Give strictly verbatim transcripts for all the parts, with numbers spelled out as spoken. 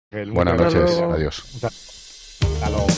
Buenas noches, adiós. Hasta luego.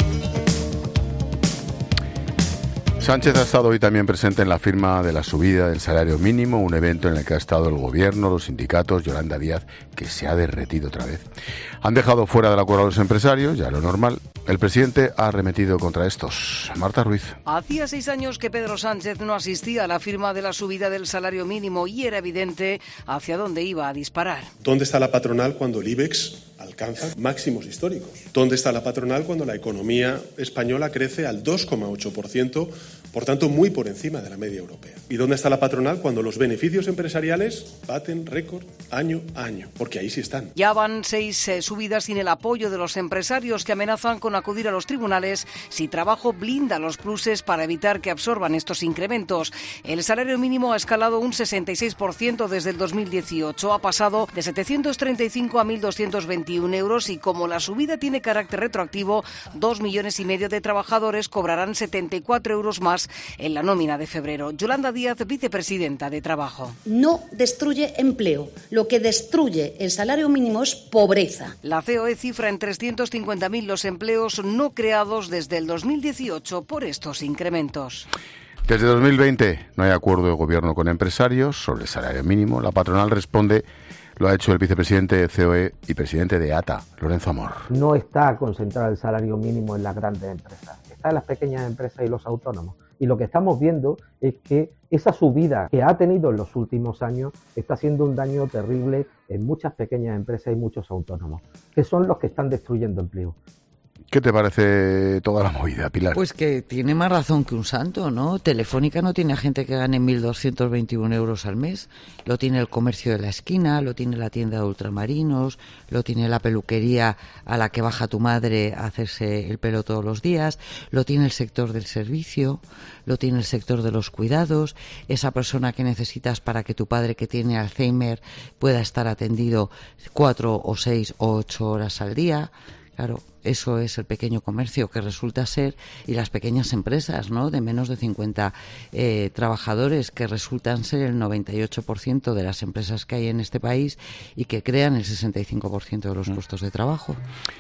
Sánchez ha estado hoy también presente en la firma de la subida del salario mínimo, un evento en el que ha estado el gobierno, los sindicatos, Yolanda Díaz, que se ha derretido otra vez. Han dejado fuera del acuerdo a los empresarios, ya lo normal. El presidente ha arremetido contra estos. Marta Ruiz. Hacía seis años que Pedro Sánchez no asistía a la firma de la subida del salario mínimo y era evidente hacia dónde iba a disparar. ¿Dónde está la patronal cuando el IBEX alcanza máximos históricos? ¿Dónde está la patronal cuando la economía española crece al dos coma ocho por ciento, por tanto muy por encima de la media europea? ¿Y dónde está la patronal cuando los beneficios empresariales baten récord año a año? Porque ahí sí están. Ya van seis eh, subidas sin el apoyo de los empresarios que amenazan con acudir a los tribunales si Trabajo blinda los pluses para evitar que absorban estos incrementos. El salario mínimo ha escalado un sesenta y seis por ciento desde el dos mil dieciocho. Ha pasado de setecientos treinta y cinco a mil doscientos veintiún euros y como la subida tiene carácter retroactivo, dos millones y medio de trabajadores cobrarán setenta y cuatro euros más en la nómina de febrero. Yolanda Díaz, vicepresidenta de Trabajo. No destruye empleo. Lo que destruye el salario mínimo es pobreza. La C O E cifra en trescientos cincuenta mil los empleos no creados desde el dos mil dieciocho por estos incrementos. Desde dos mil veinte no hay acuerdo de gobierno con empresarios sobre el salario mínimo. La patronal responde, lo ha hecho el vicepresidente de C O E y presidente de A T A, Lorenzo Amor. No está concentrado el salario mínimo en las grandes empresas, está en las pequeñas empresas y los autónomos. Y lo que estamos viendo es que esa subida que ha tenido en los últimos años está haciendo un daño terrible en muchas pequeñas empresas y muchos autónomos, que son los que están destruyendo empleo. ¿Qué te parece toda la movida, Pilar? Pues que tiene más razón que un santo, ¿no? Telefónica no tiene gente que gane mil doscientos veintiún euros al mes. Lo tiene el comercio de la esquina, lo tiene la tienda de ultramarinos, lo tiene la peluquería a la que baja tu madre a hacerse el pelo todos los días, lo tiene el sector del servicio, lo tiene el sector de los cuidados, esa persona que necesitas para que tu padre que tiene Alzheimer pueda estar atendido cuatro o seis o ocho horas al día. Claro, eso es el pequeño comercio que resulta ser, y las pequeñas empresas, ¿no?, de menos de cincuenta eh, trabajadores, que resultan ser el noventa y ocho por ciento de las empresas que hay en este país y que crean el sesenta y cinco por ciento de los puestos de trabajo.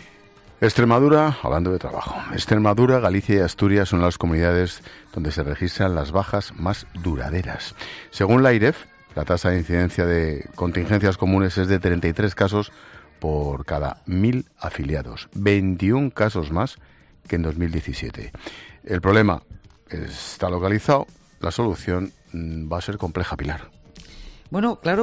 Extremadura, hablando de trabajo, Extremadura, Galicia y Asturias son las comunidades donde se registran las bajas más duraderas. Según la AIREF, la tasa de incidencia de contingencias comunes es de treinta y tres casos por cada mil afiliados, veintiún casos más que en dos mil diecisiete. El problema está localizado, la solución va a ser compleja, Pilar. Bueno, claro.